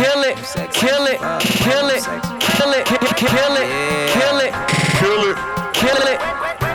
kill it, kill it, kill it, kill it, kill it, kill it, kill it, kill it.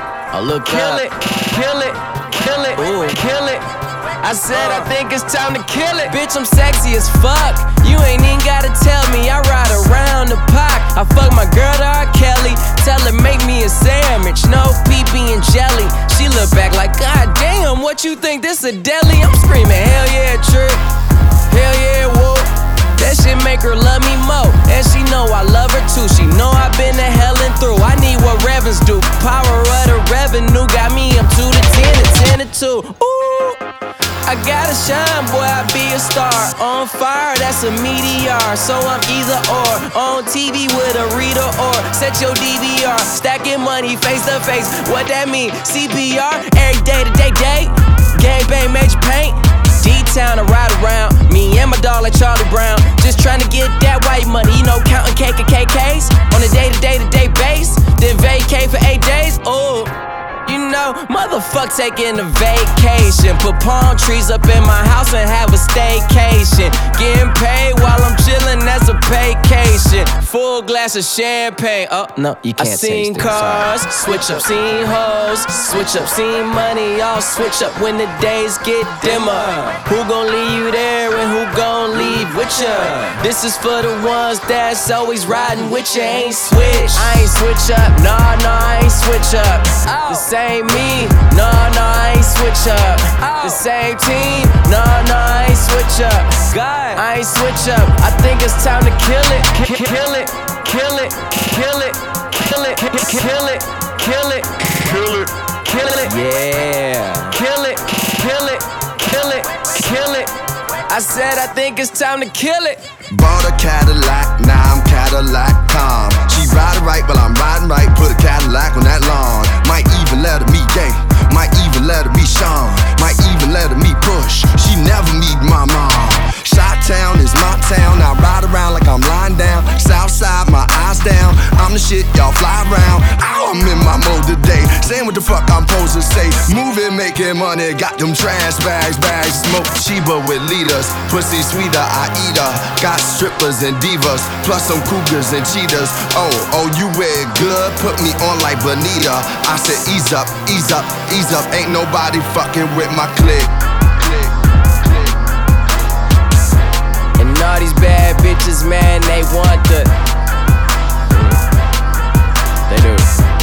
I look kill up. it, kill it, kill it, Ooh. kill it. I said I think it's time to kill it. Bitch, I'm sexy as fuck. You ain't even gotta tell me. I ride around the park. I fuck my girl to R. Kelly. Tell her make me a sandwich, no pee-pee and jelly. She look back like, God damn, what you think this a deli? I'm screaming, hell yeah, trick. Hell yeah, whoa. That shit make her love me more. And she know I love her too. She know I've been to hell and through. I need what Revens do. Power of the revenue got me up 2 to 10 and 10 to 2. Ooh. I gotta shine, boy, I be a star. On fire, that's a meteor. So I'm either or. On TV with a reader or set your DVR. Stacking money face to face. What that mean? CPR every day to day. Gang bang, major paint. D-Town, I ride around. Me and my dog like Charlie Brown. Just trying to get that white money. You know, counting KKKs on a day-to-day base. Then vacate for 8 days. Ooh. You know, motherfuck taking a vacation. Put palm trees up in my house and have a staycation. Getting paid while I'm chillin', that's a vacation. Full glass of champagne. Oh, no, you can't taste it. I seen cars, switch up, seen hoes, switch up, seen money, all switch up when the days get dimmer. Who gon' leave you there and who gon' leave with ya? This is for the ones that's always riding with ya. Ain't switch, I ain't switch up, nah, I ain't switch up. The same me, nah, I ain't switch up. The same team, nah, I ain't switch up. God, I ain't switch up. I think it's time to kill it. Kill it, kill it, kill it, kill it, kill it, kill it, kill it, kill it. Yeah. Kill it, kill it, kill it, kill it. I said I think it's time to kill it. Bought a Cadillac, now I'm Cadillac calm. She riding right while I'm riding right. Put a Cadillac on that lawn. Might even let her meet Gay. Might even let her be Sean. Might even let her meet Push. She never meet my mom. Shot-town is my town. I ride around like I'm lying down. Southside, my eyes down. I'm the shit, y'all fly around. Ow, I'm in my mode today. Saying what the fuck I'm supposed to say. Moving, making money. Got them trash bags. Smoke Sheba with leaders. Pussy sweeter, I eat her. Got strippers and divas. Plus some cougars and cheetahs. Oh, you wear it good. Put me on like Bonita. I said ease up, ease up, ease up. Ain't nobody fucking with my clique. And all these bad bitches, man, they want the. They do.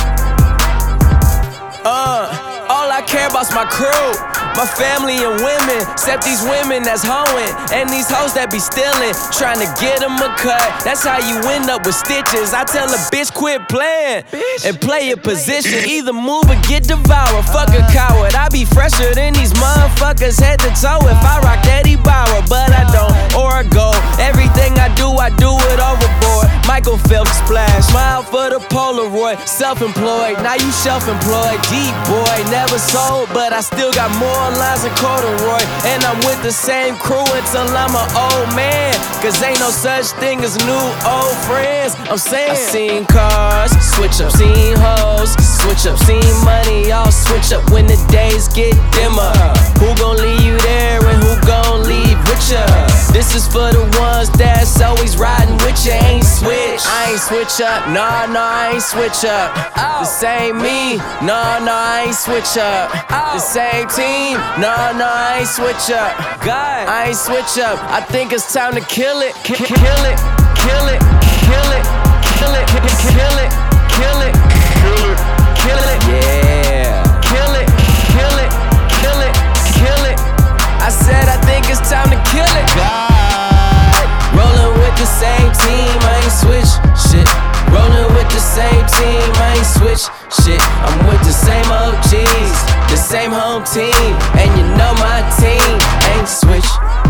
All I care about's my crew, my family and women. Except these women that's hoeing and these hoes that be stealing. Trying to get them a cut, that's how you end up with stitches. I tell a bitch quit playing and play your position. Either move or get devoured, fuck a coward. I be fresher than these motherfuckers head to toe. If I rock Eddie Bauer, but I don't, or a gold. Everything I do it overboard. Michael Phelps splash, smile for the Polaroid. Self-employed, now you self-employed. Deep boy, never sold, but I still got more lines than corduroy. And I'm with the same crew until I'm an old man. Cause ain't no such thing as new old friends. I'm saying I seen cars, switch up, seen hoes, switch up, seen money, all switch up when the days get dimmer. Who gon' leave you there and who gon' leave with ya? This is for the ones that's always riding with ya. Ain't switch, I ain't switch up, nah, I ain't switch up. The same me, nah, I ain't switch up. The same team, nah, I ain't switch up. God, I ain't switch up. I think it's time to kill it. Kill it, kill it, kill it, kill it, kill it, kill it, kill it, kill it. Yeah. Kill it, kill it, kill it, kill it. I said I think it's time to kill it. God, rolling with the same team, I ain't switch shit. Rolling with the same team, I ain't switch shit. I'm with the same OGs, the same home team, and you know my team ain't switch